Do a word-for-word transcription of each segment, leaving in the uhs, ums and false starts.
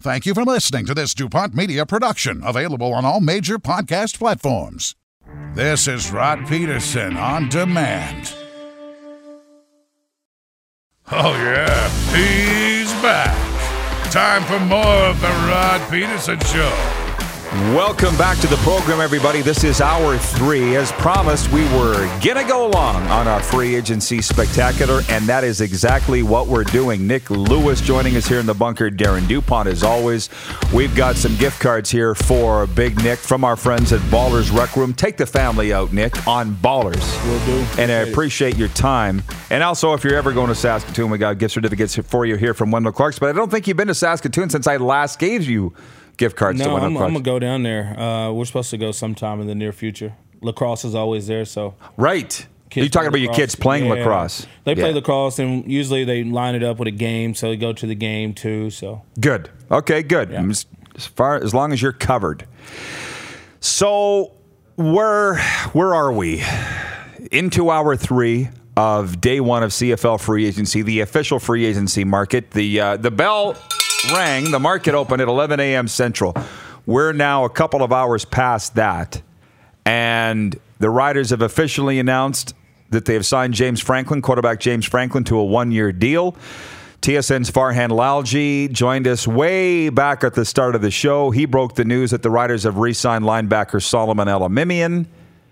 Thank you for listening to this DuPont Media production, available on all major podcast platforms. This is Rod Peterson on demand. Oh yeah, he's back. Time for more of the Rod Peterson Show. Welcome back to the program, everybody. This is hour three. As promised, we were going to go along on our free agency spectacular, and that is exactly what we're doing. Nick Lewis joining us here in the bunker. Darren DuPont, as always. We've got some gift cards here for Big Nick from our friends at Ballers Rec Room. Take the family out, Nick, on Ballers. Will do. And I appreciate your time. And also, if you're ever going to Saskatoon, we got gift certificates for you here from Wendell Clark's. But I don't think you've been to Saskatoon since I last gave you gift cards no, to Wendell I'm, Clark's. I'm going to go down there. Uh, we're supposed to go sometime in the near future. Lacrosse is always there, so. Right. You're talking about your kids playing yeah. lacrosse. They play yeah. lacrosse, and usually they line it up with a game, so they go to the game too. So Good. Okay, good. Yeah. As, as far as long as you're covered. So where where are we? Into hour three of day one of C F L free agency, the official free agency market. The uh, the bell rang. The market opened at eleven a.m. Central. We're now a couple of hours past that, and the Riders have officially announced that they have signed James Franklin, quarterback James Franklin, to a one-year deal. T S N's Farhan Lalji joined us way back at the start of the show. He broke the news that the Riders have re-signed linebacker Solomon Elimimian.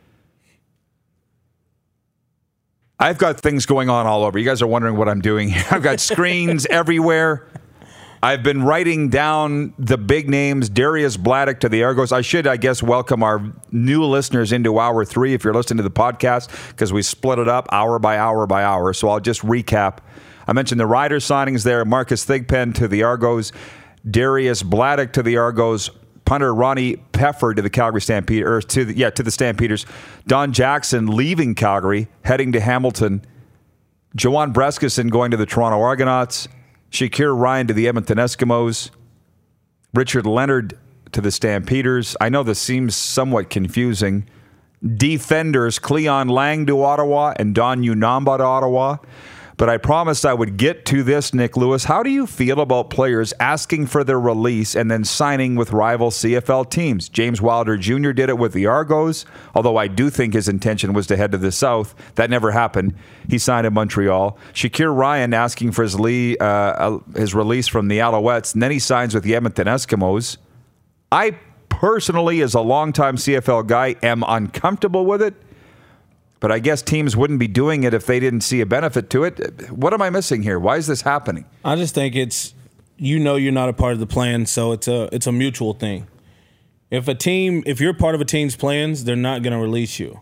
I've got things going on all over. You guys are wondering what I'm doing here. I've got screens everywhere. I've been writing down the big names, Darius Bladdock to the Argos. I should, I guess, welcome our new listeners into hour three if you're listening to the podcast, because we split it up hour by hour by hour. So I'll just recap. I mentioned the Riders signings there. Marcus Thigpen to the Argos. Darius Bladdock to the Argos. Punter Ronnie Peffer to the Calgary Stampede, or to the, yeah, to the Stampeders. Don Jackson leaving Calgary, heading to Hamilton. Jawan Breskison going to the Toronto Argonauts. Shakir Ryan to the Edmonton Eskimos. Richard Leonard to the Stampeders. I know this seems somewhat confusing. Defenders, Cleon Lang to Ottawa and Don Unamba to Ottawa. But I promised I would get to this, Nick Lewis. How do you feel about players asking for their release and then signing with rival C F L teams? James Wilder Junior did it with the Argos, although I do think his intention was to head to the South. That never happened. He signed in Montreal. Shakir Ryan asking for his, Lee, uh, his release from the Alouettes, and then he signs with the Edmonton Eskimos. I personally, as a longtime C F L guy, am uncomfortable with it. But I guess teams wouldn't be doing it if they didn't see a benefit to it. What am I missing here? Why is this happening? I just think it's, you know, you're not a part of the plan, so it's a it's a mutual thing. If a team, if you're part of a team's plans, they're not going to release you.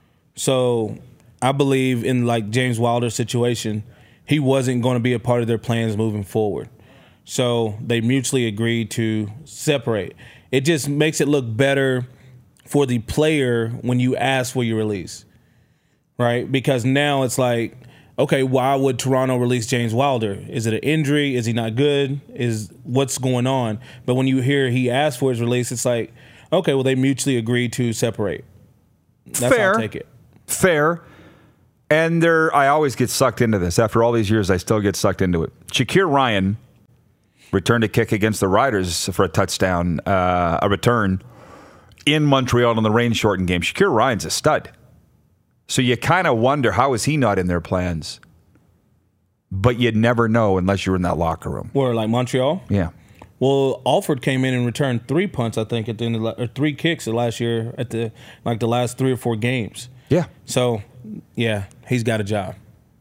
So I believe in like James Wilder's situation, he wasn't going to be a part of their plans moving forward. So they mutually agreed to separate. It just makes it look better for the player when you ask for your release. Right? Because now it's like, okay, why would Toronto release James Wilder? Is it an injury? Is he not good? Is what's going on? But when you hear he asked for his release, it's like, okay, well, they mutually agreed to separate. That's Fair. how I'll take it. Fair. And there, I always get sucked into this. After all these years, I still get sucked into it. Shakir Ryan returned a kick against the Riders for a touchdown, uh, a return in Montreal in the rain-shortened game. Shakir Ryan's a stud. So you kind of wonder, how is he not in their plans? But you'd never know unless you're in that locker room. Or like Montreal? Yeah. Well, Alford came in and returned three punts, I think, at the end of la- or three kicks at last year at the like the last three or four games. Yeah. So, yeah, he's got a job.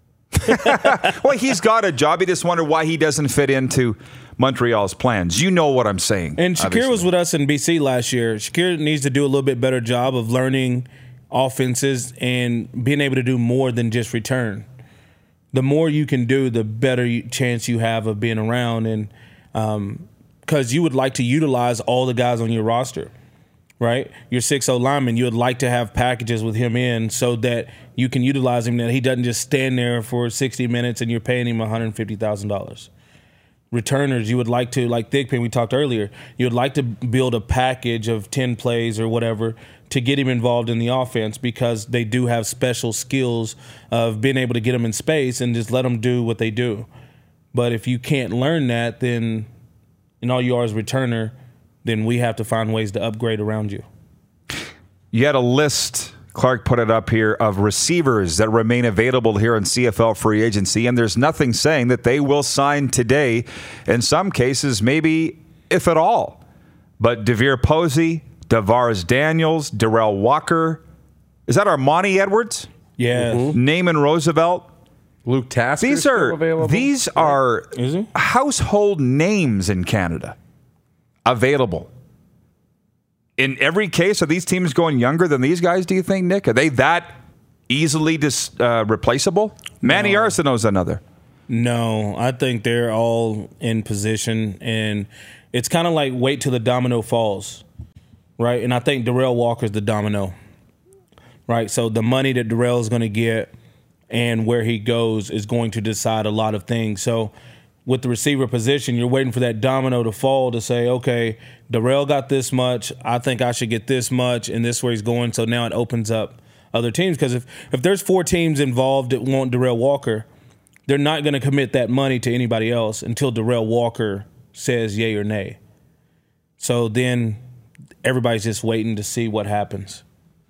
Well, he's got a job. You just wonder why he doesn't fit into Montreal's plans. You know what I'm saying. And Shakir obviously. was with us in B C last year. Shakir needs to do a little bit better job of learning offenses and being able to do more than just return. The more you can do, the better you, chance you have of being around, and um, because you would like to utilize all the guys on your roster, right? Your six oh lineman, you would like to have packages with him in so that you can utilize him, that he doesn't just stand there for sixty minutes and you're paying him one hundred fifty thousand dollars. Returners, you would like to, like Thigpen, we talked earlier, you would like to build a package of ten plays or whatever to get him involved in the offense, because they do have special skills of being able to get them in space and just let them do what they do. But if you can't learn that, then and all you are is returner, then we have to find ways to upgrade around you. You had a list, Clark put it up here, of receivers that remain available here in C F L free agency, and there's nothing saying that they will sign today. In some cases, maybe if at all. But Devere Posey, Davaris Daniels, Darrell Walker, is that Armani Edwards? Yeah. Mm-hmm. Naaman Roosevelt. Luke Tasker These are available. these are Is he? household names in Canada available. In every case, are these teams going younger than these guys, do you think, Nick? Are they that easily dis, uh, replaceable? Manny No. Arsenault's another. No, I think they're all in position, and it's kind of like wait till the domino falls, right? And I think Darrell Walker's the domino, right? So the money that Darrell's going to get and where he goes is going to decide a lot of things. So with the receiver position, you're waiting for that domino to fall to say, okay, Darrell got this much. I think I should get this much, and this is where he's going. So now it opens up other teams. Because if, if there's four teams involved that want Darrell Walker, they're not going to commit that money to anybody else until Darrell Walker says yay or nay. So then everybody's just waiting to see what happens.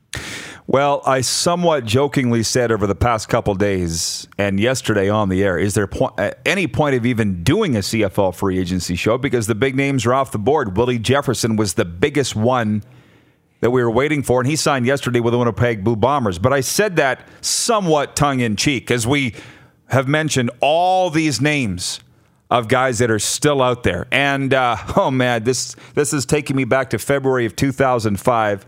Well, I somewhat jokingly said over the past couple days and yesterday on the air, is there po- uh, any point of even doing a C F L free agency show? Because the big names are off the board. Willie Jefferson was the biggest one that we were waiting for, and he signed yesterday with the Winnipeg Blue Bombers. But I said that somewhat tongue-in-cheek, as we have mentioned all these names of guys that are still out there. And, uh, oh, man, this, this is taking me back to February of two thousand five.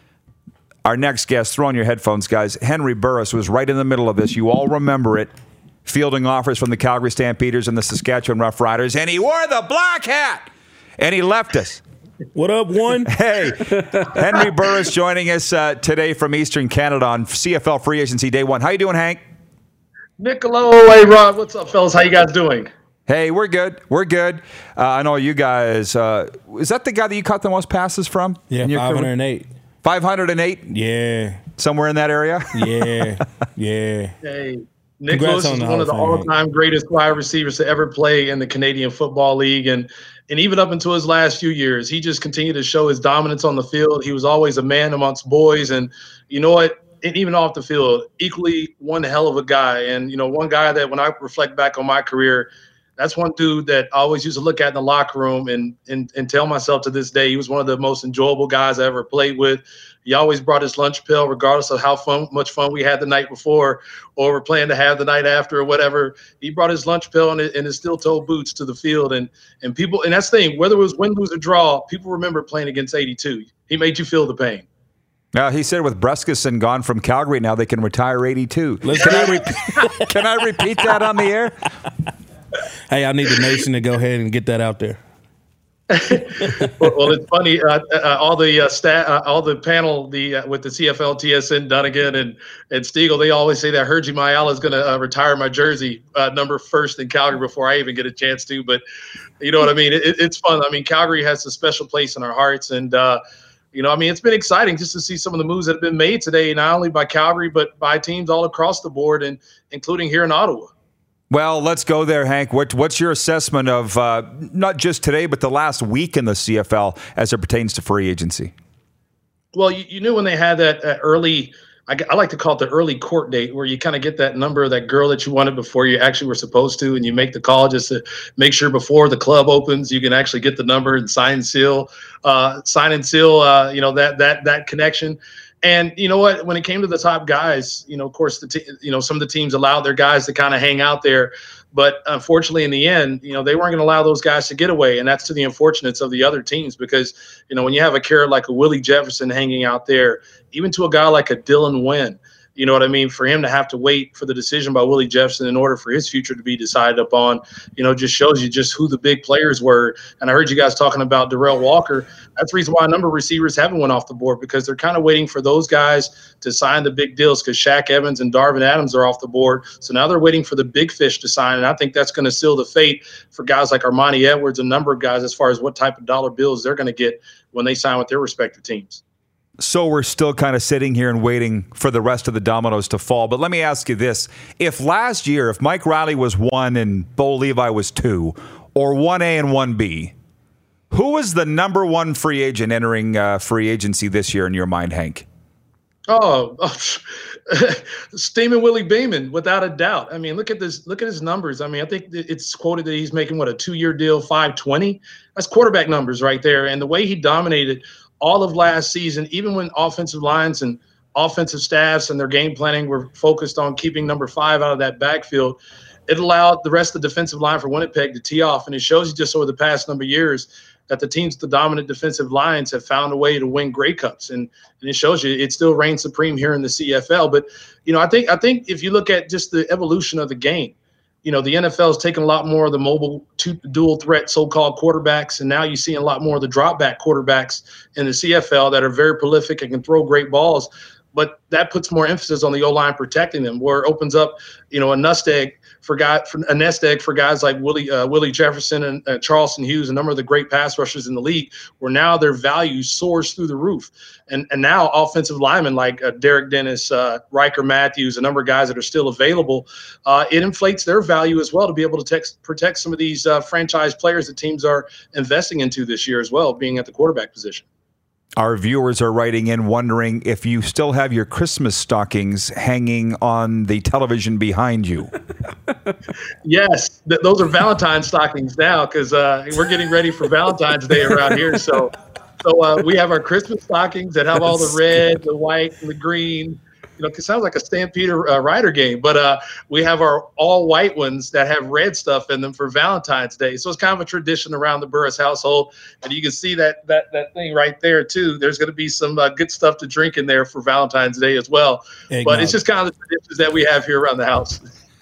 Our next guest, throw on your headphones, guys. Henry Burris was right in the middle of this. You all remember it. Fielding offers from the Calgary Stampeders and the Saskatchewan Roughriders, and he wore the black hat, and he left us. What up, one? Hey, Henry Burris joining us uh, today from Eastern Canada on C F L Free Agency Day One. How you doing, Hank? Niccolo, hey, Rob. What's up, fellas? How you guys doing? Hey, we're good. We're good. Uh, I know you guys. Uh, is that the guy that you caught the most passes from? Yeah, in your five career? hundred eight. five hundred eight? Yeah, Somewhere in that area? yeah, yeah. Hey, Congrats Nicholas on is the one of the Hall of Fame, all-time greatest wide receivers to ever play in the Canadian Football League, and and even up until his last few years, he just continued to show his dominance on the field. He was always a man amongst boys, and you know what? And even off the field, equally one hell of a guy. And you know, one guy that when I reflect back on my career, that's one dude that I always used to look at in the locker room and and and tell myself to this day he was one of the most enjoyable guys I ever played with. He always brought his lunch pail, regardless of how fun, much fun we had the night before or we're planning to have the night after or whatever. He brought his lunch pail and, and his steel-toe boots to the field. And and people, and that's the thing, whether it was win, lose, or draw, people remember playing against eighty-two. He made you feel the pain. Uh, he said with Brescison gone from Calgary, now they can retire eighty-two. Let's Can I, re- can I repeat that on the air? Hey, I need the nation to go ahead and get that out there. well, well, it's funny. Uh, uh, all the uh, stat, uh, all the panel, the uh, with the C F L, T S N, Dunnigan, and and Stiegel, they always say that Hergy Mayala is going to uh, retire my jersey uh, number first in Calgary before I even get a chance to. But you know what I mean? It, it's fun. I mean, Calgary has a special place in our hearts, and uh, you know, I mean, it's been exciting just to see some of the moves that have been made today, not only by Calgary but by teams all across the board, and including here in Ottawa. Well, let's go there, Hank. What, what's your assessment of uh, not just today, but the last week in the C F L as it pertains to free agency? Well, you, you knew when they had that uh, early, I, I like to call it the early court date, where you kind of get that number of that girl that you wanted before you actually were supposed to, and you make the call just to make sure before the club opens, you can actually get the number and sign and seal, uh, sign and seal, uh, you know, that that that connection. And you know what? When it came to the top guys, you know, of course, the te- you know some of the teams allowed their guys to kind of hang out there, but unfortunately, in the end, you know, they weren't going to allow those guys to get away, and that's to the unfortunates of the other teams because you know when you have a carrot like a Willie Jefferson hanging out there, even to a guy like a Dylan Wynn, you know what I mean? For him to have to wait for the decision by Willie Jefferson in order for his future to be decided upon, you know, just shows you just who the big players were. And I heard you guys talking about Darrell Walker. That's the reason why a number of receivers haven't went off the board because they're kind of waiting for those guys to sign the big deals because Shaq Evans and Darvin Adams are off the board. So now they're waiting for the big fish to sign. And I think that's going to seal the fate for guys like Armani Edwards, a number of guys, as far as what type of dollar bills they're going to get when they sign with their respective teams. So we're still kind of sitting here and waiting for the rest of the dominoes to fall. But let me ask you this. If last year, if Mike Riley was one and Bo Levi was two, or one A and one B, Who was the number one free agent entering uh, free agency this year in your mind, Hank? Oh, oh Steamin' Willie Beeman, without a doubt. I mean, look at this. Look at his numbers. I mean, I think it's quoted that he's making what a two-year deal, five twenty. That's quarterback numbers right there. And the way he dominated all of last season, even when offensive lines and offensive staffs and their game planning were focused on keeping number five out of that backfield, it allowed the rest of the defensive line for Winnipeg to tee off. And it shows you just over the past number of years that the teams, the dominant defensive lines, have found a way to win Grey Cups, and, and it shows you it still reigns supreme here in the C F L. But you know, I think I think if you look at just the evolution of the game, you know, the N F L has taken a lot more of the mobile two, dual threat so-called quarterbacks, and now you see a lot more of the drop back quarterbacks in the C F L that are very prolific and can throw great balls. But that puts more emphasis on the O-line protecting them, where it opens up, you know, a nest egg for guy, for a nest egg for guys like Willie uh, Willie Jefferson and uh, Charleston Hughes, a number of the great pass rushers in the league, where now their value soars through the roof. And and now offensive linemen like uh, Derek Dennis, uh, Riker Matthews, a number of guys that are still available, uh, it inflates their value as well to be able to text, protect some of these uh, franchise players that teams are investing into this year as well, being at the quarterback position. Our viewers are writing in wondering if you still have your Christmas stockings hanging on the television behind you. Yes, th- those are Valentine's stockings now, because uh, we're getting ready for Valentine's Day around here. So, so uh, we have our Christmas stockings that have all the red, the white, and the green. You know, it sounds like a Stampede uh, Rider game, but uh, we have our all white ones that have red stuff in them for Valentine's Day. So it's kind of a tradition around the Burris household, and you can see that that that thing right there too. There's going to be some uh, good stuff to drink in there for Valentine's Day as well. Eggnog. But it's just kind of the traditions that we have here around the house.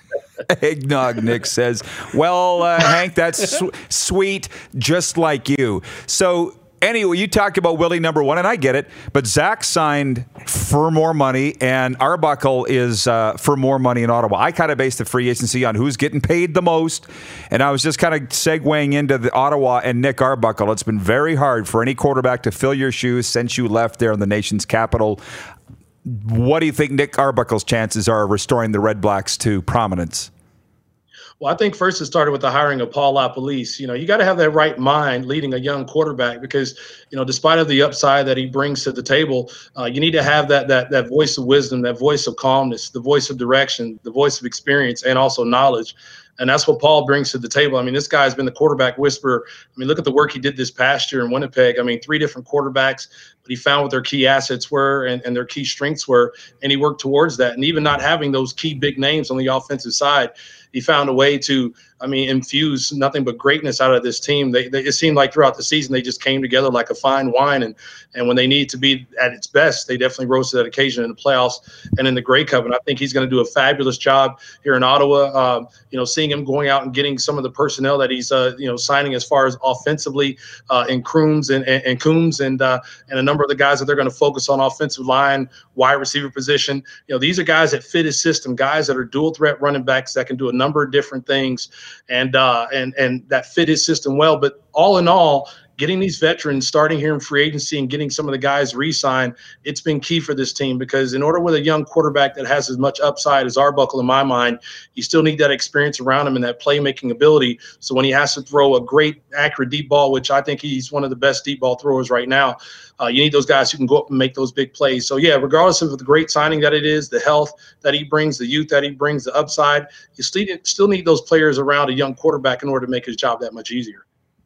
Eggnog, Nick says. Well, uh, Hank, that's su- sweet, just like you. So. Anyway, you talked about Willie number one, and I get it, but Zach signed for more money, and Arbuckle is uh, for more money in Ottawa. I kind of based the free agency on who's getting paid the most, and I was just kind of segueing into the Ottawa and Nick Arbuckle. It's been very hard for any quarterback to fill your shoes since you left there in the nation's capital. What do you think Nick Arbuckle's chances are of restoring the Red Blacks to prominence? Well, I think first it started with the hiring of Paul LaPolice. You know, you got to have that right mind leading a young quarterback because, you know, despite of the upside that he brings to the table, uh, you need to have that that that voice of wisdom, that voice of calmness, the voice of direction, the voice of experience, and also knowledge. And that's what Paul brings to the table. I mean, this guy's been the quarterback whisperer. I mean, look at the work he did this past year in Winnipeg. I mean, three different quarterbacks, but he found what their key assets were and, and their key strengths were, and he worked towards that. And even not having those key big names on the offensive side, he found a way to, I mean, infuse nothing but greatness out of this team. They, they, it seemed like throughout the season they just came together like a fine wine, and and when they need to be at its best, they definitely rose to that occasion in the playoffs and in the Grey Cup. And I think he's going to do a fabulous job here in Ottawa. Um, you know, seeing him going out and getting some of the personnel that he's uh, you know signing as far as offensively uh, in Crooms and and, and Coombs and uh, and a number of the guys that they're going to focus on offensive line, wide receiver position. You know, these are guys that fit his system, guys that are dual threat running backs that can do a number of different things and uh, and and that fit his system well. But all in all, getting these veterans starting here in free agency and getting some of the guys re-signed, it's been key for this team because in order with a young quarterback that has as much upside as Arbuckle, in my mind, you still need that experience around him and that playmaking ability. So when he has to throw a great, accurate deep ball, which I think he's one of the best deep ball throwers right now, uh, you need those guys who can go up and make those big plays. So, yeah, regardless of the great signing that it is, the health that he brings, the youth that he brings, the upside, you still need, still need those players around a young quarterback in order to make his job that much easier.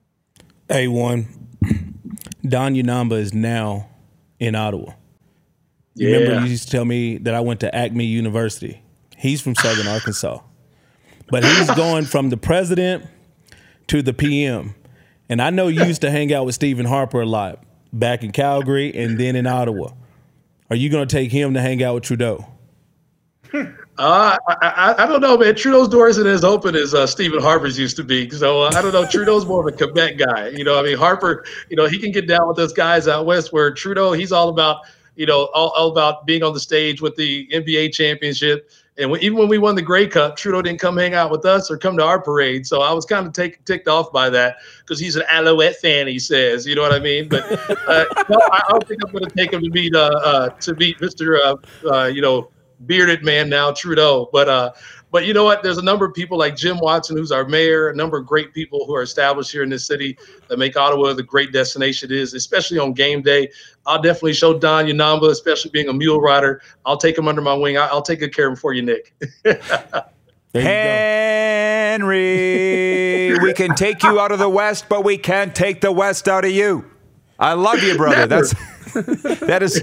A one, Don Unamba is now in Ottawa. You yeah. remember you used to tell me that I went to Acme University. He's from Southern Arkansas. But he's going from the president to the P M. And I know you used to hang out with Stephen Harper a lot back in Calgary and then in Ottawa. Are you going to take him to hang out with Trudeau? Uh, I, I I don't know, man. Trudeau's door isn't as open as uh, Stephen Harper's used to be. So uh, I don't know. Trudeau's more of a Quebec guy. You know, I mean, Harper, you know, he can get down with those guys out west where Trudeau, he's all about, you know, all, all about being on the stage with the N B A championship. And when, even when we won the Grey Cup, Trudeau didn't come hang out with us or come to our parade. So I was kind of take, ticked off by that because he's an Alouette fan, he says. You know what I mean? But uh, no, I don't think I'm going to take him to meet, uh, uh, to meet Mister Uh, uh, you know, bearded man now, Trudeau. But uh, But you know what? There's a number of people like Jim Watson, who's our mayor, a number of great people who are established here in this city that make Ottawa the great destination it is, especially on game day. I'll definitely show Don Yanamba, especially being a mule rider. I'll take him under my wing. I'll take good care of him for you, Nick. Henry, we can take you out of the West, but we can't take the West out of you. I love you, brother. Never. That's that is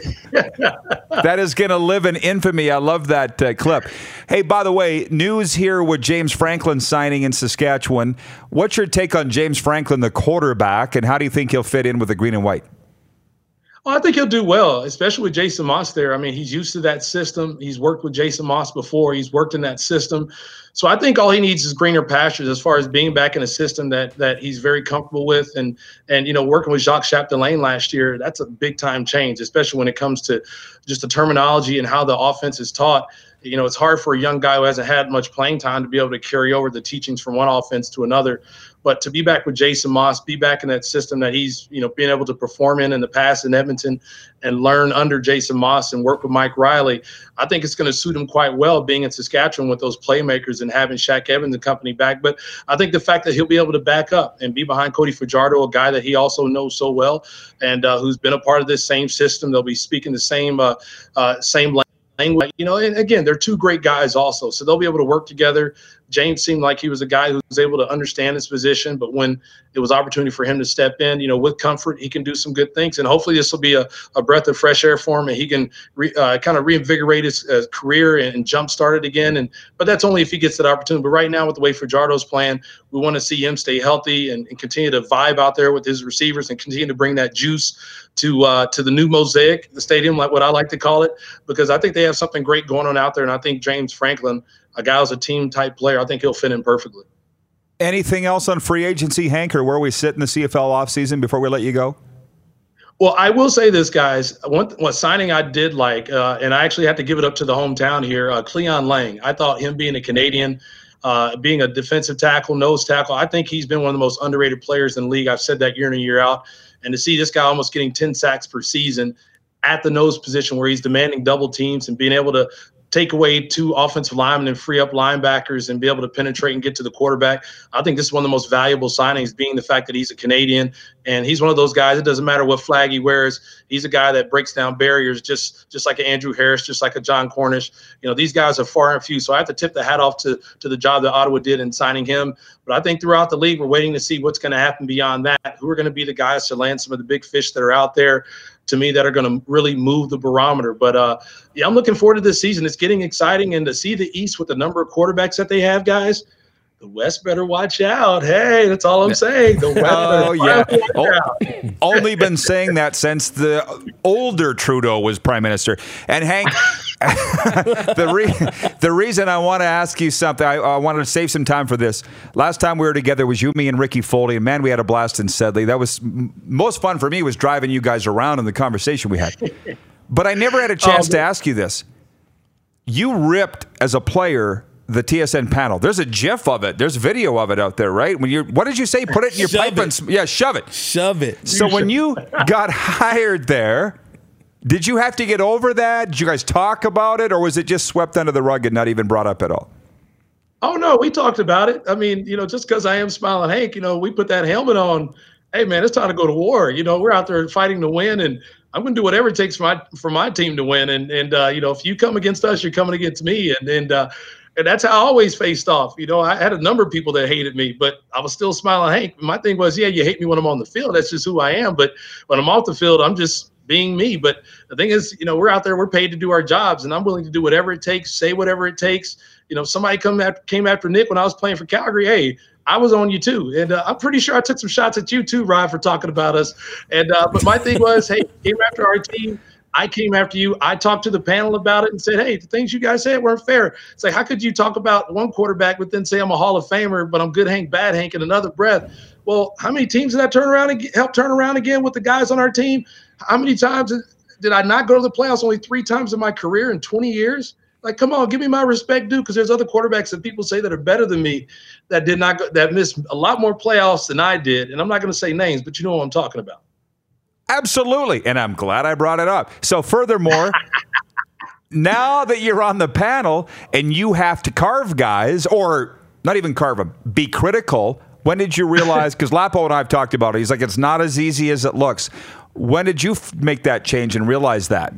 that is going to live in infamy. I love that uh, clip. Hey, by the way, news here with James Franklin signing in Saskatchewan. What's your take on James Franklin, the quarterback, and how do you think he'll fit in with the green and white? Well, I think he'll do well, especially with Jason Moss there. I mean, he's used to that system. He's worked with Jason Moss before. He's worked in that system. So I think all he needs is greener pastures as far as being back in a system that that he's very comfortable with. And, and you know, working with Jacques Chapdelaine last year, that's a big-time change, especially when it comes to just the terminology and how the offense is taught. You know, it's hard for a young guy who hasn't had much playing time to be able to carry over the teachings from one offense to another. But to be back with Jason Moss, be back in that system that he's, you know, being able to perform in in the past in Edmonton and learn under Jason Moss and work with Mike Riley, I think it's going to suit him quite well being in Saskatchewan with those playmakers and having Shaq Evans and company back. But I think the fact that he'll be able to back up and be behind Cody Fajardo, a guy that he also knows so well and uh, who's been a part of this same system, they'll be speaking the same uh, uh, same language. You know, and again, they're two great guys also, so they'll be able to work together. James seemed like he was a guy who was able to understand his position, but when it was opportunity for him to step in, you know, with comfort, he can do some good things. And hopefully this will be a, a breath of fresh air for him, and he can re, uh, kind of reinvigorate his uh, career and, and jumpstart it again. And but that's only if he gets that opportunity. But right now, with the way Fajardo's playing, we want to see him stay healthy and, and continue to vibe out there with his receivers and continue to bring that juice to uh, to the new mosaic, the stadium, like what I like to call it, because I think they have something great going on out there. And I think James Franklin, a guy who's a team type player, I think he'll fit in perfectly. Anything else on free agency, Hank, or where we sit in the C F L offseason before we let you go? Well, I will say this, guys. One, one signing I did like, uh, and I actually had to give it up to the hometown here, uh, Cleon Lang. I thought him being a Canadian, uh, being a defensive tackle, nose tackle, I think he's been one of the most underrated players in the league. I've said that year in and year out. And to see this guy almost getting ten sacks per season at the nose position where he's demanding double teams and being able to take away two offensive linemen and free up linebackers and be able to penetrate and get to the quarterback. I think this is one of the most valuable signings, being the fact that he's a Canadian. And he's one of those guys, it doesn't matter what flag he wears. He's a guy that breaks down barriers just just like an Andrew Harris, just like a John Cornish. You know, these guys are far and few. So I have to tip the hat off to, to the job that Ottawa did in signing him. But I think throughout the league, we're waiting to see what's going to happen beyond that. Who are going to be the guys to land some of the big fish that are out there, to me, that are going to really move the barometer. But, uh, yeah, I'm looking forward to this season. It's getting exciting. And to see the East with the number of quarterbacks that they have, guys, the West better watch out. Hey, that's all I'm saying. The West oh, yeah. oh, Only been saying that since the older Trudeau was prime minister. And Hank, the re- the reason I want to ask you something, I, I wanted to save some time for this. Last time we were together was you, me, and Ricky Foley. And man, we had a blast in Sedley. That was most fun for me was driving you guys around in the conversation we had. But I never had a chance oh, to ask you this. You ripped as a player the T S N panel. There's a GIF of it. There's video of it out there, right? When you, what did you say? Put it in your pipe and yeah, shove it. Shove it. So when you got hired there, did you have to get over that? Did you guys talk about it, or was it just swept under the rug and not even brought up at all? Oh no, we talked about it. I mean, you know, just because I am Smiling Hank, you know, we put that helmet on. Hey man, it's time to go to war. You know, we're out there fighting to win, and I'm going to do whatever it takes for my for my team to win. And and uh, you know, if you come against us, you're coming against me. And and uh, and that's how I always faced off. You know, I had a number of people that hated me, but I was still Smiling Hank. My thing was, yeah, you hate me when I'm on the field. That's just who I am. But when I'm off the field, I'm just being me. But the thing is, you know, we're out there, we're paid to do our jobs, and I'm willing to do whatever it takes, say whatever it takes. You know, if somebody come after, came after Nick when I was playing for Calgary, hey, I was on you too. And uh, I'm pretty sure I took some shots at you too, Rod, for talking about us. And uh, but my thing was, hey, came after our team. I came after you. I talked to the panel about it and said, hey, the things you guys said weren't fair. It's like, how could you talk about one quarterback but then say I'm a Hall of Famer, but I'm good Hank, bad Hank in another breath? Well, how many teams did I turn around and get, help turn around again with the guys on our team? How many times did I not go to the playoffs? Only three times in my career in twenty years? Like, come on, give me my respect, dude, because there's other quarterbacks that people say that are better than me that did not go, that missed a lot more playoffs than I did. And I'm not going to say names, but you know what I'm talking about. Absolutely. And I'm glad I brought it up. So furthermore, now that you're on the panel and you have to carve guys, or not even carve them, be critical, when did you realize, because Lapo and I have talked about it, he's like, it's not as easy as it looks. When did you f- make that change and realize that?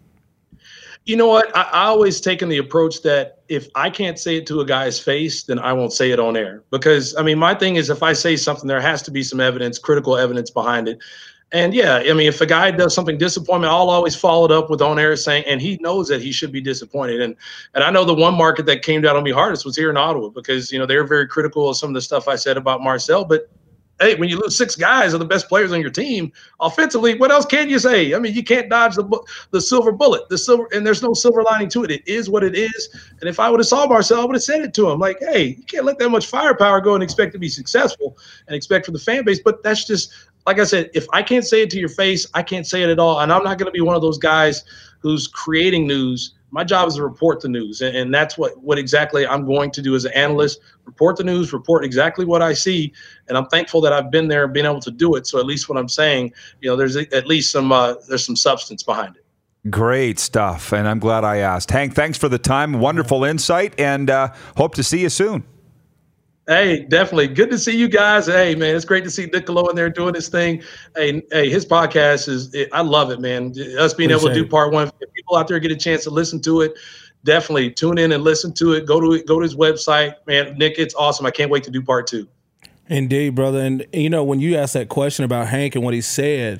You know what? I, I always taken the approach that if I can't say it to a guy's face, then I won't say it on air. Because, I mean, my thing is if I say something, there has to be some evidence, critical evidence behind it. And, yeah, I mean, if a guy does something disappointing, I'll always follow it up with on air saying, and he knows that he should be disappointed. And and I know the one market that came down on me hardest was here in Ottawa because, you know, they were very critical of some of the stuff I said about Marcel. But hey, when you lose six guys of the best players on your team offensively, what else can you say? I mean, you can't dodge the the silver bullet, the silver, and there's no silver lining to it. It is what it is. And if I would have saw Marcel, I would have said it to him. Like, hey, you can't let that much firepower go and expect to be successful and expect for the fan base. But that's just, like I said, if I can't say it to your face, I can't say it at all. And I'm not going to be one of those guys who's creating news. My job is to report the news, and, and that's what, what exactly I'm going to do as an analyst, report the news, report exactly what I see, and I'm thankful that I've been there and been able to do it, so at least what I'm saying, you know, there's at least some uh, there's some substance behind it. Great stuff, and I'm glad I asked. Hank, thanks for the time, wonderful insight, and uh, hope to see you soon. Hey, definitely. Good to see you guys. Hey, man, it's great to see Niccolo in there doing his thing. Hey, hey, his podcast is, I love it, man. Us being able to do part one. If people out there get a chance to listen to it, definitely tune in and listen to it. Go to it, go to his website, man. Nick, it's awesome. I can't wait to do part two. Indeed, brother. And, you know, when you asked that question about Hank and what he said,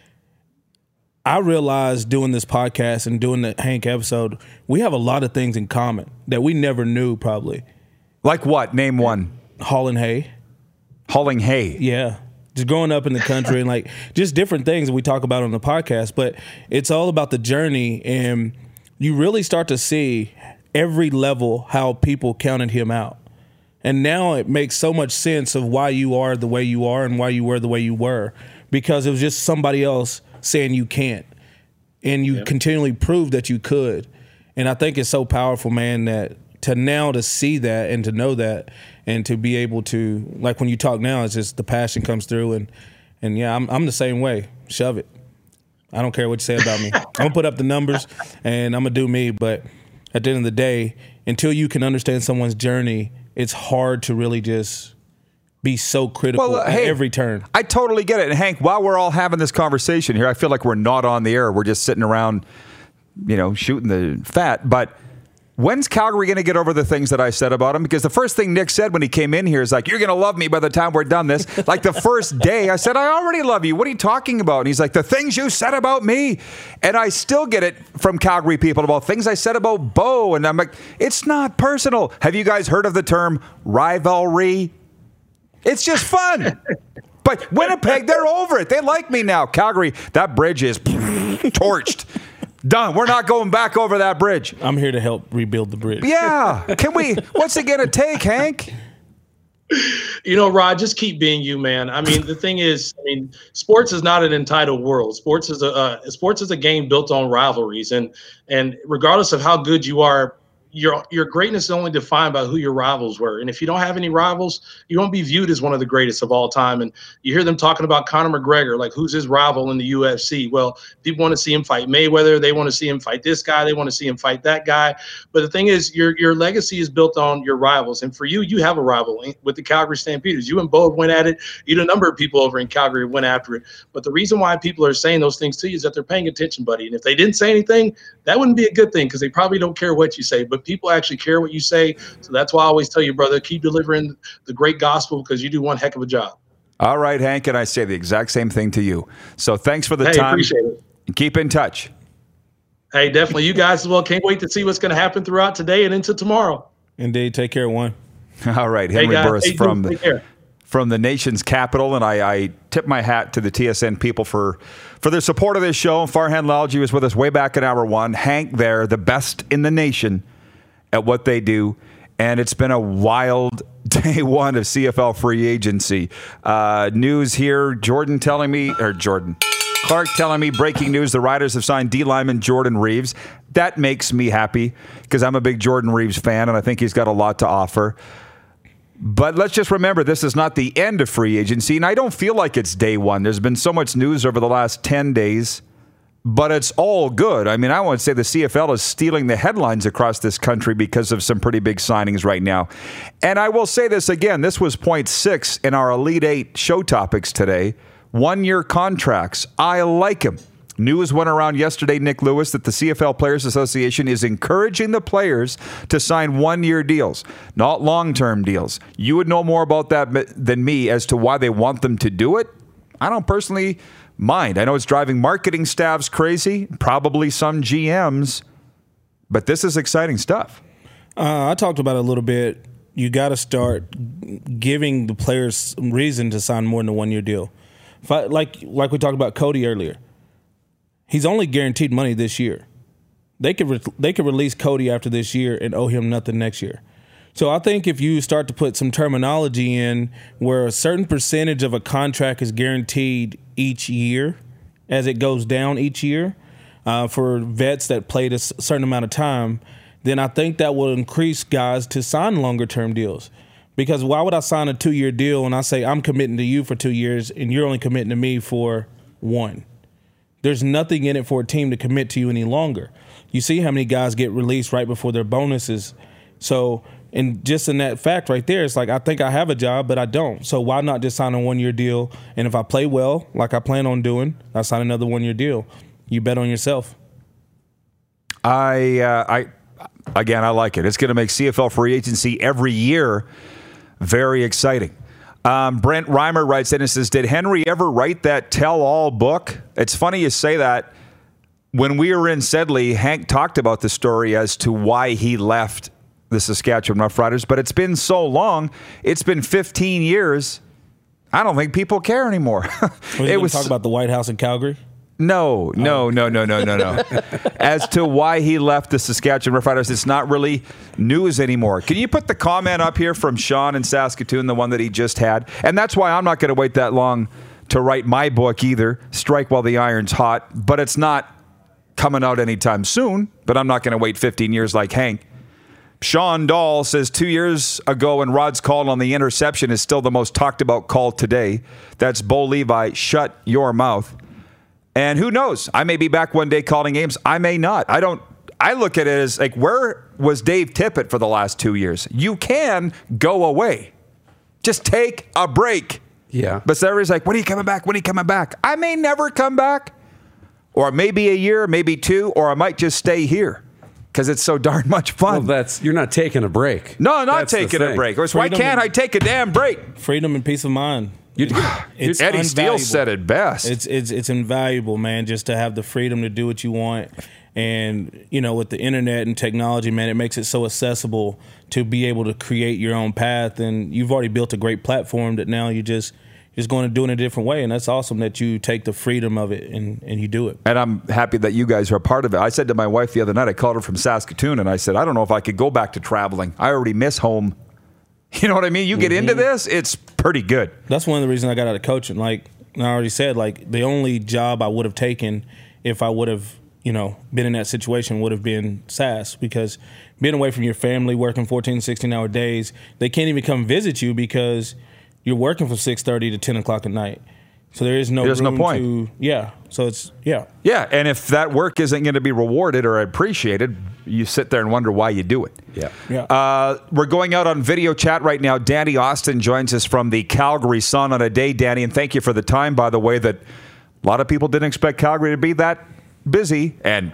I realized doing this podcast and doing the Hank episode, we have a lot of things in common that we never knew probably. Like what? Name one. Hauling hay. Hauling hay. Yeah. Just growing up in the country and like just different things that we talk about on the podcast. But it's all about the journey, and you really start to see every level how people counted him out. And now it makes so much sense of why you are the way you are and why you were the way you were, because it was just somebody else saying you can't. And you yep. continually proved that you could. And I think it's so powerful, man, that to now to see that and to know that and to be able to, like when you talk now, it's just the passion comes through. And, and yeah, I'm I'm the same way. Shove it. I don't care what you say about me. I'm going to put up the numbers and I'm going to do me. But at the end of the day, until you can understand someone's journey, it's hard to really just be so critical well, uh, at hey, every turn. I totally get it. And Hank, while we're all having this conversation here, I feel like we're not on the air. We're just sitting around, you know, shooting the fat. But when's Calgary going to get over the things that I said about him? Because the first thing Nick said when he came in here is like, you're going to love me by the time we're done this. Like the first day, I said, I already love you. What are you talking about? And he's like, the things you said about me. And I still get it from Calgary people about things I said about Bo. And I'm like, it's not personal. Have you guys heard of the term rivalry? It's just fun. But Winnipeg, they're over it. They like me now. Calgary, that bridge is torched. Done. We're not going back over that bridge. I'm here to help rebuild the bridge. Yeah. Can we? What's it going to take, Hank? You know, Rod, just keep being you, man. I mean, the thing is, I mean, sports is not an entitled world. Sports is a uh, sports is a game built on rivalries, and and regardless of how good you are, your your greatness is only defined by who your rivals were. And if you don't have any rivals, you won't be viewed as one of the greatest of all time. And you hear them talking about Conor McGregor, like who's his rival in the U F C? Well, people want to see him fight Mayweather. They want to see him fight this guy. They want to see him fight that guy. But the thing is, your your legacy is built on your rivals. And for you, you have a rival with the Calgary Stampeders. You and Bo went at it. You had a number of people over in Calgary went after it. But the reason why people are saying those things to you is that they're paying attention, buddy. And if they didn't say anything, that wouldn't be a good thing because they probably don't care what you say. But people actually care what you say. So that's why I always tell you, brother, keep delivering the great gospel because you do one heck of a job. All right, Hank, and I say the exact same thing to you. So thanks for the hey, time. Appreciate it. Keep in touch. Hey, definitely. You guys as well. Can't wait to see what's going to happen throughout today and into tomorrow. Indeed. Take care, one. All right. Henry hey Burris hey, from, from the nation's capital, and I, I tip my hat to the T S N people for, for their support of this show. Farhan Lalji was with us way back in hour one. Hank there, the best in the nation at what they do. And it's been a wild day one of C F L free agency. Uh, news here, Jordan telling me, or Jordan, Clark telling me, breaking news, the Riders have signed D lineman Jordan Reeves. That makes me happy because I'm a big Jordan Reeves fan and I think he's got a lot to offer. But let's just remember, this is not the end of free agency, and I don't feel like it's day one. There's been so much news over the last ten days but it's all good. I mean, I want to say the C F L is stealing the headlines across this country because of some pretty big signings right now. And I will say this again, this was point six in our Elite Eight show topics today. One-year contracts. I like them. News went around yesterday, Nick Lewis, that the C F L Players Association is encouraging the players to sign one-year deals, not long-term deals. You would know more about that than me as to why they want them to do it. I don't personally mind. I know it's driving marketing staffs crazy, probably some G Ms, but this is exciting stuff. Uh, I talked about it a little bit. You got to start giving the players some reason to sign more than a one-year deal. If I, like like we talked about Cody earlier, he's only guaranteed money this year. They could re- they could release Cody after this year and owe him nothing next year. So I think if you start to put some terminology in where a certain percentage of a contract is guaranteed each year as it goes down each year uh, for vets that played a certain amount of time, then I think that will increase guys to sign longer-term deals. Because why would I sign a two-year deal and I say I'm committing to you for two years and you're only committing to me for one? There's nothing in it for a team to commit to you any longer. You see how many guys get released right before their bonuses. So, and just in that fact right there, it's like I think I have a job, but I don't. So why not just sign a one-year deal? And if I play well, like I plan on doing, I sign another one-year deal. You bet on yourself. I, uh, I, again, I like it. It's going to make C F L free agency every year very exciting. Um, Brent Reimer writes in and says, did Henry ever write that tell-all book? It's funny you say that. When we were in Sedley, Hank talked about the story as to why he left the Saskatchewan Roughriders, but it's been so long. It's been fifteen years. I don't think people care anymore. it was talk about the White House in Calgary. No, no, no, no, no, no, no. As to why he left the Saskatchewan Roughriders, it's not really news anymore. Can you put the comment up here from Sean in Saskatoon, the one that he just had? And that's why I'm not going to wait that long to write my book either, Strike While the Iron's Hot. But it's not coming out anytime soon, but I'm not going to wait fifteen years like Hank. Sean Dahl says, two years ago when Rod's call on the interception is still the most talked about call today. That's Bo Levi, shut your mouth. And who knows? I may be back one day calling games. I may not. I don't. I look at it as like, where was Dave Tippett for the last two years? You can go away. Just take a break. Yeah. But everybody's like, when are you coming back? When are you coming back? I may never come back. Or maybe a year, maybe two, or I might just stay here because it's so darn much fun. Well, that's you're not taking a break. No, not that's taking a break. Why Freedom can't and, I take a damn break? Freedom and peace of mind. You, It's Eddie Steele said it best. It's it's it's invaluable, man, just to have the freedom to do what you want. And, you know, with the internet and technology, man, it makes it so accessible to be able to create your own path. And you've already built a great platform that now you just just going to do it in a different way. And that's awesome that you take the freedom of it and, and you do it. And I'm happy that you guys are a part of it. I said to my wife the other night, I called her from Saskatoon, and I said, I don't know if I could go back to traveling. I already miss home. You know what I mean? You get mm-hmm. into this, it's pretty good. That's one of the reasons I got out of coaching. Like I already said, like the only job I would have taken if I would have, you know, been in that situation would have been S A S, because being away from your family, working fourteen, sixteen-hour days, they can't even come visit you because you're working from six thirty to ten o'clock at night. So there is no There's room no point. to, yeah. So it's, yeah. Yeah, and if that work isn't going to be rewarded or appreciated, you sit there and wonder why you do it. Yeah. Yeah. Uh, we're going out on video chat right now. Danny Austin joins us from the Calgary Sun on a day, Danny, and thank you for the time, by the way, that a lot of people didn't expect Calgary to be that busy, and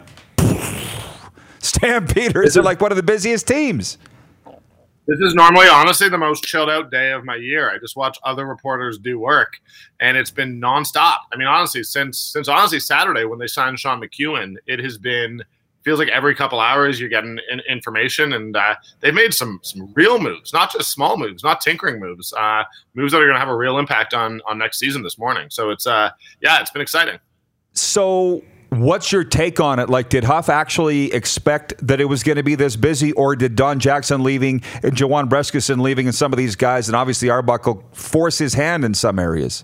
Stampeders are like one of the busiest teams. This is normally, honestly, the most chilled out day of my year. I just watch other reporters do work, and it's been nonstop. I mean, honestly, since since honestly Saturday when they signed Sean McEwen, it has been feels like every couple hours you're getting in, information, and uh, they've made some some real moves, not just small moves, not tinkering moves, uh, moves that are going to have a real impact on on next season this morning. So it's uh yeah, it's been exciting. So what's your take on it? Like, did Huff actually expect that it was going to be this busy, or did Don Jackson leaving and Jawan Brescison leaving and some of these guys, and obviously Arbuckle, force his hand in some areas?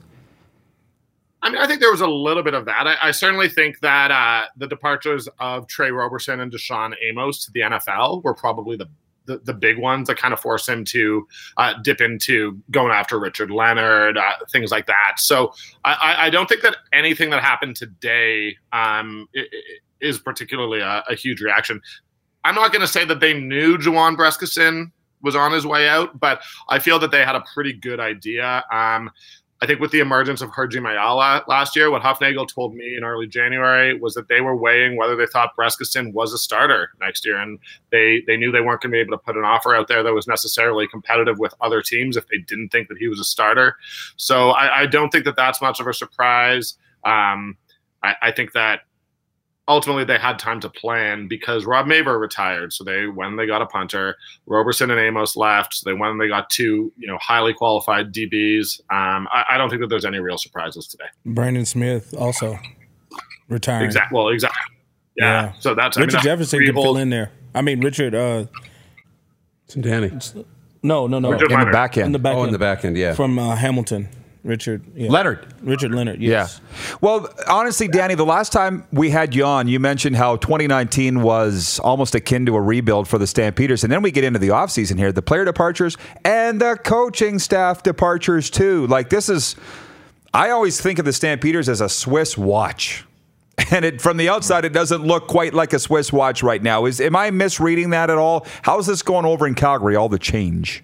I mean, I think there was a little bit of that. I, I certainly think that uh, the departures of Trey Roberson and Deshaun Amos to the N F L were probably the the, the big ones that kind of force him to uh, dip into going after Richard Leonard, uh, things like that. So I, I don't think that anything that happened today um, is particularly a, a huge reaction. I'm not going to say that they knew Juwan Brescacin was on his way out, but I feel that they had a pretty good idea. Um, I think with the emergence of Hergy Mayala last year, what Hufnagel told me in early January was that they were weighing whether they thought Brescacin was a starter next year, and they they knew they weren't going to be able to put an offer out there that was necessarily competitive with other teams if they didn't think that he was a starter. So I, I don't think that that's much of a surprise. Um, I, I think that ultimately they had time to plan because Rob Maver retired. So they when they got a punter, Roberson and Amos left. So they went and they got two, you know, highly qualified D Bs. Um, I, I don't think that there's any real surprises today. Brandon Smith also retiring. Exactly. Well, exactly. Yeah. yeah. So that's Richard I mean, Jefferson can fill in there. I mean, Richard. Uh, it's Danny. No, no, no. Richard in Leonard. the back end. In the back oh, end. in the back end. Yeah. From uh, Hamilton. Richard yeah. Leonard. Richard Leonard, yes. Yeah. Well, honestly, Danny, the last time we had you on, you mentioned how twenty nineteen was almost akin to a rebuild for the Stampeders. And then we get into the offseason here, the player departures and the coaching staff departures too. Like this is, I always think of the Stampeders as a Swiss watch. And it, from the outside, it doesn't look quite like a Swiss watch right now. Is Am I misreading that at all? How's this going over in Calgary, all the change?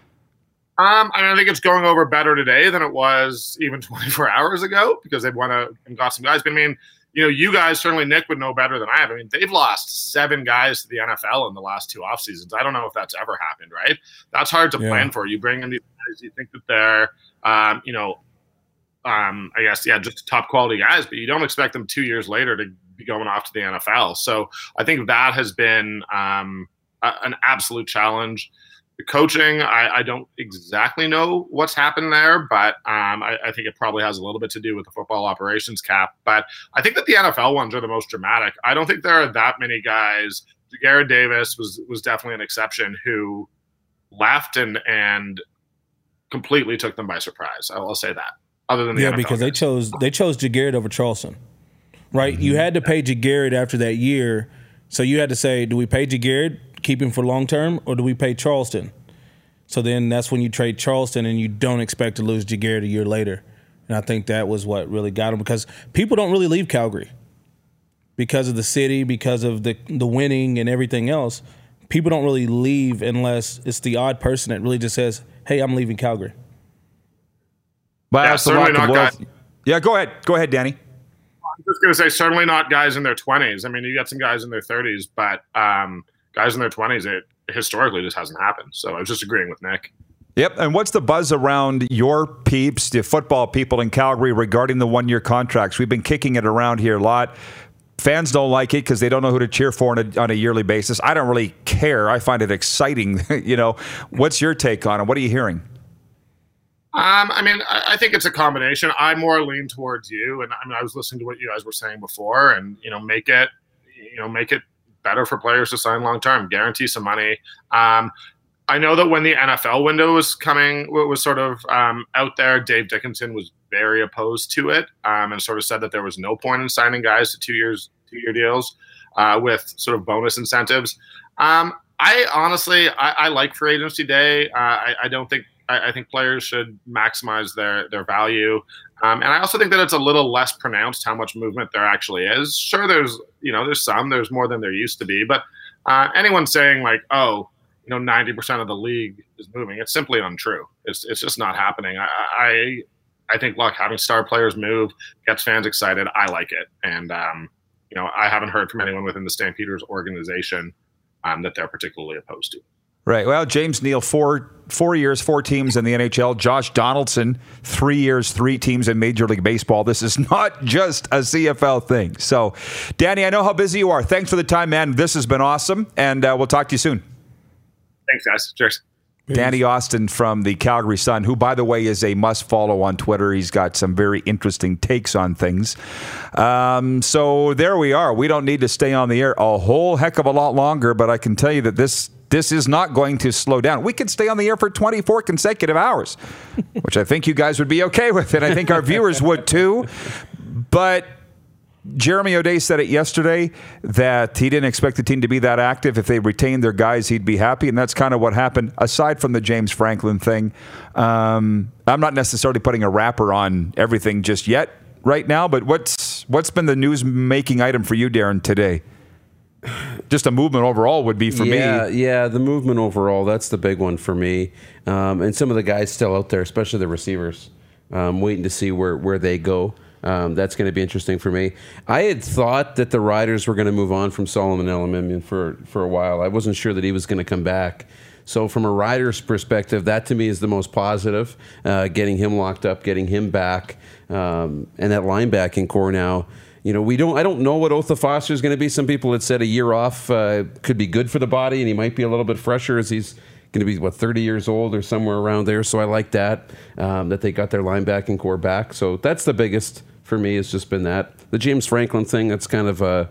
Um, I mean, I think it's going over better today than it was even twenty-four hours ago because they've won a, and got some guys. But I mean, you know, you guys, certainly Nick would know better than I have. I mean, they've lost seven guys to the N F L in the last two off seasons. I don't know if that's ever happened, right? That's hard to yeah. plan for. You bring in these guys, you think that they're, um, you know, um, I guess, yeah, just top quality guys, but you don't expect them two years later to be going off to the N F L. So I think that has been um, a, an absolute challenge. The coaching, I, I don't exactly know what's happened there, but um, I, I think it probably has a little bit to do with the football operations cap. But I think that the N F L ones are the most dramatic. I don't think there are that many guys. Garrett Davis was was definitely an exception who left and and completely took them by surprise. I will say that. Other than the yeah, N F L because guys. they chose they chose Jagarrett over Charleston, right? Mm-hmm. You had to pay Jagarrett after that year, so you had to say, do we pay Jagarrett? Keep him for long term, or do we pay Charleston? So then that's when you trade Charleston and you don't expect to lose Jagarrett a year later. And I think that was what really got him because people don't really leave Calgary because of the city, because of the the winning and everything else. People don't really leave unless it's the odd person that really just says, hey, I'm leaving Calgary. Well, yeah, certainly not guys. Yeah, go ahead. Go ahead, Danny. I'm just going to say certainly not guys in their twenties. I mean, you got some guys in their thirties, but um, – guys in their twenties, it historically just hasn't happened. So I was just agreeing with Nick. Yep. And what's the buzz around your peeps, the football people in Calgary, regarding the one-year contracts? We've been kicking it around here a lot. Fans don't like it because they don't know who to cheer for on a, on a yearly basis. I don't really care. I find it exciting. you know, what's your take on it? What are you hearing? Um, I mean, I, I think it's a combination. I more lean towards you, and I mean, I was listening to what you guys were saying before, and you know, make it, you know, make it. better for players to sign long-term, guarantee some money. Um, I know that when the N F L window was coming, was sort of um, out there, Dave Dickinson was very opposed to it um, and sort of said that there was no point in signing guys to two years, two-year deals uh, with sort of bonus incentives. Um, I honestly, I, I like free agency day. Uh, I, I don't think, I, I think players should maximize their, their value. Um, and I also think that it's a little less pronounced how much movement there actually is. Sure, there's, you know, there's some, there's more than there used to be. But uh, anyone saying like, oh, you know, ninety percent of the league is moving, it's simply untrue. It's it's just not happening. I I, I think, look, having star players move gets fans excited. I like it. And, um, you know, I haven't heard from anyone within the Stampeders organization um, that they're particularly opposed to. Right. Well, James Neal, four four years, four teams in the N H L. Josh Donaldson, three years, three teams in Major League Baseball. This is not just a C F L thing. So, Danny, I know how busy you are. Thanks for the time, man. This has been awesome, and uh, we'll talk to you soon. Thanks, guys. Cheers. Danny Austin from the Calgary Sun, who, by the way, is a must-follow on Twitter. He's got some very interesting takes on things. Um, so there we are. We don't need to stay on the air a whole heck of a lot longer, but I can tell you that this this is not going to slow down. We could stay on the air for twenty-four consecutive hours, which I think you guys would be okay with, and I think our viewers would too. But Jeremy O'Day said it yesterday that he didn't expect the team to be that active. If they retained their guys, he'd be happy, and that's kind of what happened, aside from the James Franklin thing. Um, I'm not necessarily putting a wrapper on everything just yet right now, but what's what's been the news-making item for you, Darren, today? Just a movement overall would be for yeah, me. Yeah, the movement overall, that's the big one for me. Um, and some of the guys still out there, especially the receivers, um, waiting to see where, where they go. Um, that's going to be interesting for me. I had thought that the Riders were going to move on from Solomon Elimimian for, for a while. I wasn't sure that he was going to come back. So from a Riders perspective, that to me is the most positive, uh, getting him locked up, getting him back, um, and that linebacking core now. You know, we don't. I don't know what Otha Foster is going to be. Some people had said a year off uh, could be good for the body, and he might be a little bit fresher as he's going to be, what, thirty years old or somewhere around there. So I like that, um, that they got their linebacking core back. So that's the biggest for me, has just been that. The James Franklin thing, that's kind of a,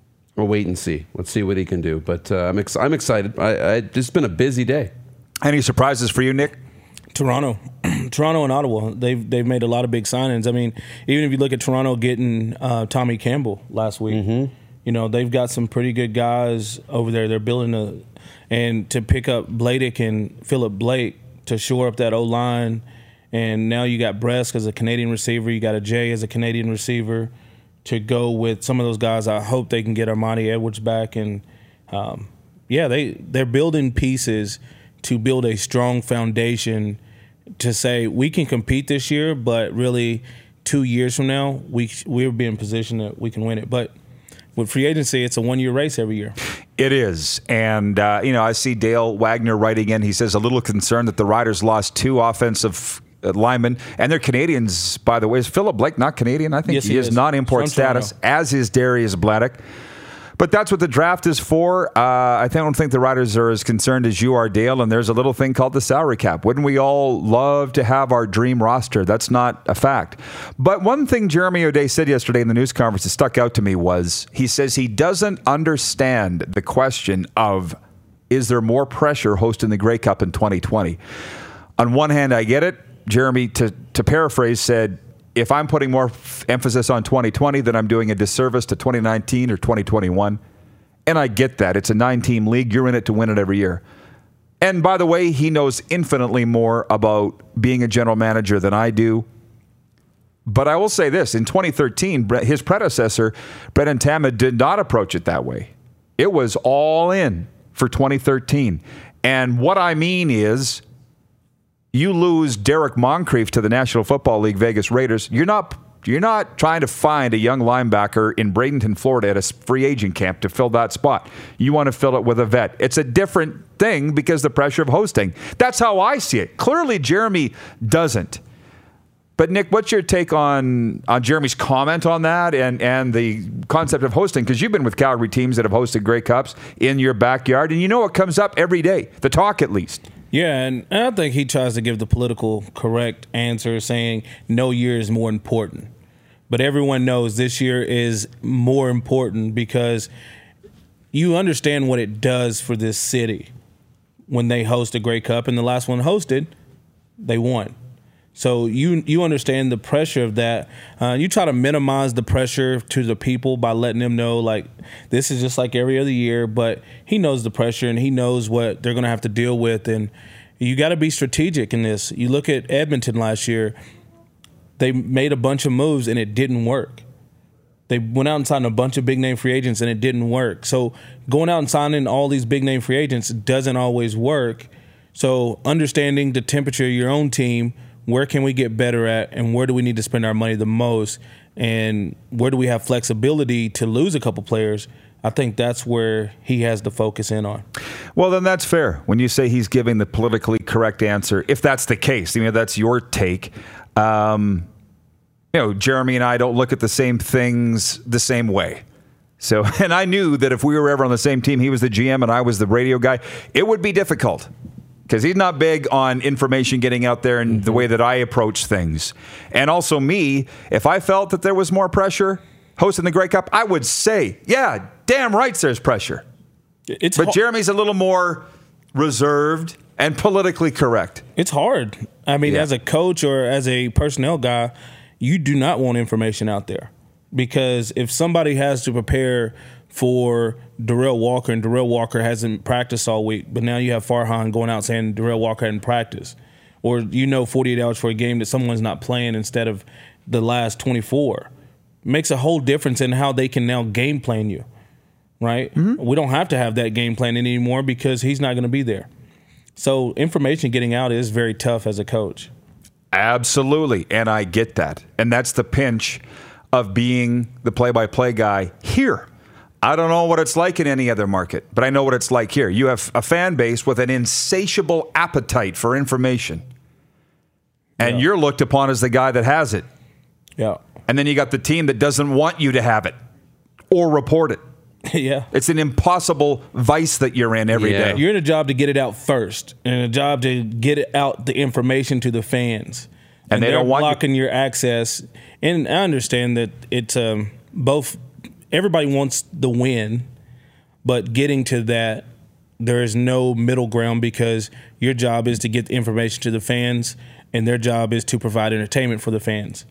a wait and see. Let's see what he can do. But uh, I'm, ex- I'm excited. I, I, it's been a busy day. Any surprises for you, Nick? Toronto, Toronto and Ottawa, they've they've made a lot of big signings. I mean, even if you look at Toronto getting uh, Tommy Campbell last week, mm-hmm. you know, they've got some pretty good guys over there. They're building a, and to pick up Bladick and Philip Blake to shore up that O-line, and now you got Bresk as a Canadian receiver, you got a Jay as a Canadian receiver to go with some of those guys. I hope they can get Armani Edwards back, and um, yeah, they they're building pieces to build a strong foundation to say we can compete this year, but really two years from now, we we'll be in position that we can win it. But with free agency, it's a one-year race every year. It is. And, uh, you know, I see Dale Wagner writing in. He says, a little concerned that the Riders lost two offensive linemen. And they're Canadians, by the way. Is Philip Blake not Canadian? I think yes, he, he is, is. non-import status, Toronto. as is Darius Bladdock. But that's what the draft is for. Uh, I don't think the Riders are as concerned as you are, Dale, and there's a little thing called the salary cap. Wouldn't we all love to have our dream roster? That's not a fact. But one thing Jeremy O'Day said yesterday in the news conference that stuck out to me was he says he doesn't understand the question of, is there more pressure hosting the Grey Cup in twenty twenty? On one hand, I get it. Jeremy, to, to paraphrase, said, if I'm putting more f- emphasis on twenty twenty, then I'm doing a disservice to twenty nineteen or twenty twenty-one. And I get that. It's a nine-team league. You're in it to win it every year. And by the way, he knows infinitely more about being a general manager than I do. But I will say this. In twenty thirteen, his predecessor, Brendan Tamid, did not approach it that way. It was all in for twenty thirteen. And what I mean is, you lose Derek Moncrief to the National Football League Vegas Raiders. You're not you're not trying to find a young linebacker in Bradenton, Florida at a free agent camp to fill that spot. You want to fill it with a vet. It's a different thing because the pressure of hosting. That's how I see it. Clearly, Jeremy doesn't. But Nick, what's your take on, on Jeremy's comment on that and, and the concept of hosting? Because you've been with Calgary teams that have hosted Grey Cups in your backyard, and you know it comes up every day, the talk at least. Yeah, and I think he tries to give the political correct answer, saying no year is more important. But everyone knows this year is more important because you understand what it does for this city when they host a Grey Cup, and the last one hosted, they won. So you you understand the pressure of that. Uh, you try to minimize the pressure to the people by letting them know, like, this is just like every other year, but he knows the pressure and he knows what they're going to have to deal with. And you got to be strategic in this. You look at Edmonton last year, they made a bunch of moves and it didn't work. They went out and signed a bunch of big-name free agents and it didn't work. So going out and signing all these big-name free agents doesn't always work. So understanding the temperature of your own team, where can we get better at, and where do we need to spend our money the most, and where do we have flexibility to lose a couple players, I think that's where he has to focus in on. Well, then that's fair. When you say he's giving the politically correct answer, if that's the case, you know, that's your take. Um, you know, Jeremy and I don't look at the same things the same way. So, and I knew that if we were ever on the same team, he was the G M and I was the radio guy, it would be difficult. Because he's not big on information getting out there and mm-hmm. the way that I approach things. And also me, if I felt that there was more pressure hosting the Grey Cup, I would say, yeah, damn right there's pressure. It's but ho- Jeremy's a little more reserved and politically correct. It's hard. I mean, yeah. as a coach or as a personnel guy, you do not want information out there. because if somebody has to prepare for Darrell Walker and Darrell Walker hasn't practiced all week, but now you have Farhan going out saying Darrell Walker hadn't practiced, or you know forty-eight hours for a game that someone's not playing instead of the last twenty-four, makes a whole difference in how they can now game plan you, right? Mm-hmm. We don't have to have that game plan anymore because he's not going to be there. So information getting out is very tough as a coach. Absolutely, and I get that. And that's the pinch of being the play-by-play guy here. I don't know what it's like in any other market, but I know what it's like here. You have a fan base with an insatiable appetite for information, and yeah. you're looked upon as the guy that has it. Yeah. And then you got the team that doesn't want you to have it or report it. Yeah. It's an impossible vice that you're in every Yeah. day. You're in a job to get it out first, and a job to get it out the information to the fans. And, and they they're don't want blocking you- your access. And I understand that it's um, both. Everybody wants the win, but getting to that, there is no middle ground because your job is to get the information to the fans, and their job is to provide entertainment for the fans.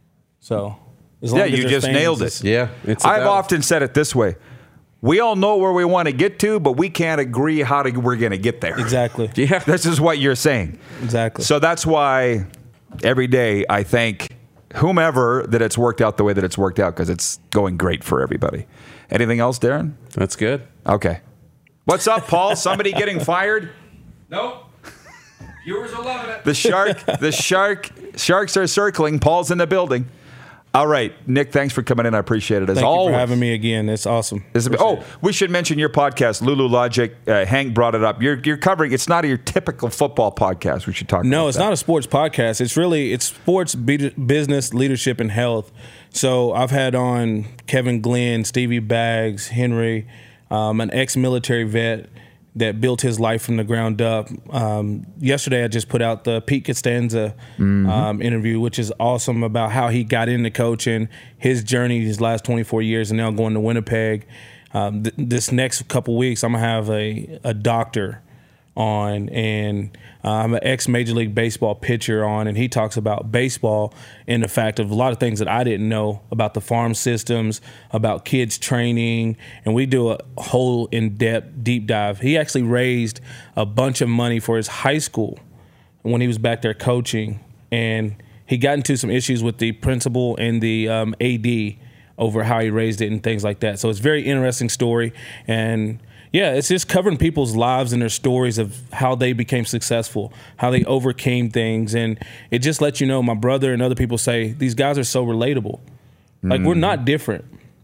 So, as long Yeah, as you there's just fans, nailed it's- it. Yeah, it's I've about- often said it this way. We all know where we want to get to, but we can't agree how to, we're going to get there. Exactly. Yeah. This is what you're saying. Exactly. So that's why every day I thank whomever that it's worked out the way that it's worked out because it's going great for everybody. Anything else, Darren? That's good. Okay. What's up, Paul? Somebody getting fired? Nope. Viewers are loving it. The shark, the shark, sharks are circling. Paul's in the building. All right, Nick, thanks for coming in. I appreciate it as Thank always. you for having me again. It's awesome. This is- oh, we should mention your podcast, Lulu Logic. Uh, Hank brought it up. You're you're covering. It's not your typical football podcast. We should talk. No, about it's that. not a sports podcast. It's really it's sports, be- business, leadership, and health. So I've had on Kevin Glenn, Stevie Baggs, Henry, um, an ex-military vet that built his life from the ground up. Um, yesterday, I just put out the Pete Costanza Mm-hmm. um, interview, which is awesome about how he got into coaching, his journey, his last twenty-four years, and now going to Winnipeg. Um, th- this next couple weeks, I'm gonna have a a doctor on, and uh, I'm an ex-Major League Baseball pitcher on, and he talks about baseball and the fact of a lot of things that I didn't know about the farm systems, about kids training, and we do a whole in-depth deep dive. He actually raised a bunch of money for his high school when he was back there coaching, and he got into some issues with the principal and the um, A D over how he raised it and things like that. So it's a very interesting story, and yeah, it's just covering people's lives and their stories of how they became successful, how they overcame things. And it just lets you know, my brother and other people say, these guys are so relatable. Like, we're not different.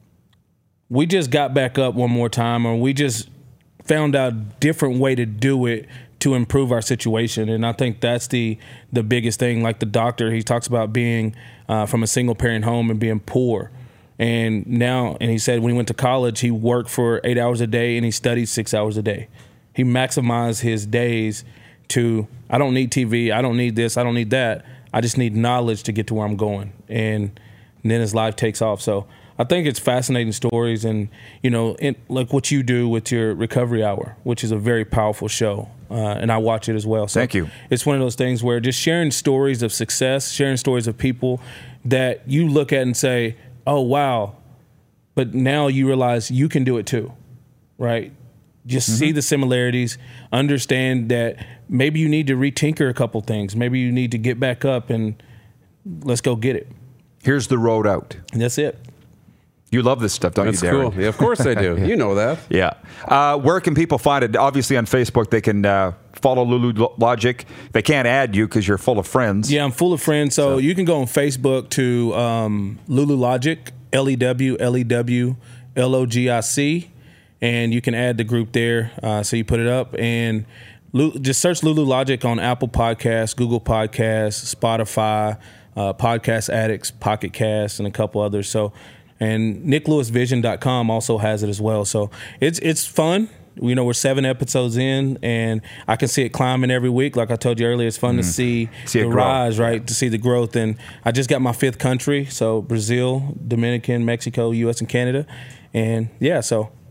We just got back up one more time, or we just found out a different way to do it to improve our situation. And I think that's the the biggest thing. Like the doctor, he talks about being uh, from a single-parent home and being poor. And now, and he said when he went to college, he worked for eight hours a day and he studied six hours a day. He maximized his days to, I don't need T V, I don't need this, I don't need that. I just need knowledge to get to where I'm going. And, and then his life takes off. So I think it's fascinating stories, and, you know, it, like what you do with your Recovery Hour, which is a very powerful show. Uh, and I watch it as well. So Thank you. It's one of those things where just sharing stories of success, sharing stories of people that you look at and say, oh, wow. But now you realize you can do it too, right? Just mm-hmm. see the similarities, understand that maybe you need to retinker a couple things. Maybe you need to get back up and let's go get it. Here's the road out. And that's it. You love this stuff, don't That's you, Darren? cool. Yeah, of course I do. You know that. Yeah. Uh, where can people find it? Obviously on Facebook, they can uh, follow Lulu Logic. They can't add you because you're full of friends. Yeah, I'm full of friends. So, so. you can go on Facebook to um, Lulu Logic, L E W, L E W, L O G I C, and you can add the group there. Uh, so you put it up, and Lu- just search Lulu Logic on Apple Podcasts, Google Podcasts, Spotify, uh, Podcast Addicts, Pocket Cast, and a couple others. So, and nick lewis vision dot com also has it as well. So it's it's fun. You know, we're seven episodes in, and I can see it climbing every week. Like I told you earlier, it's fun mm. to see, see the rise, right? To see the growth. And I just got my fifth country, so Brazil, Dominican, Mexico, U S, and Canada. And, yeah, so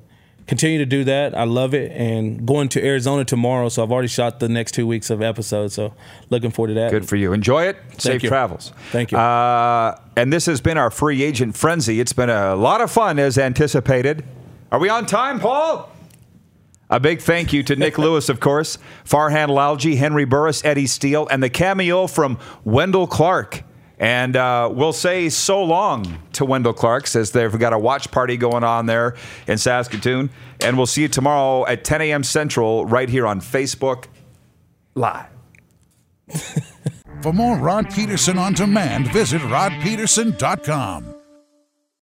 continue to do that. I love it. And going to Arizona tomorrow, so I've already shot the next two weeks of episodes. So looking forward to that. Good for you. Enjoy it. Safe you. travels. Thank you. Uh, and this has been our free agent frenzy. It's been a lot of fun as anticipated. Are we on time, Paul? A big thank you to Nick Lewis, of course, Farhan Lalji, Henry Burris, Eddie Steele, and the cameo from Wendell Clark. And uh, we'll say so long to Wendell Clark, says they've got a watch party going on there in Saskatoon. And we'll see you tomorrow at ten a.m. Central right here on Facebook Live. For more Rod Peterson on demand, visit rod peterson dot com.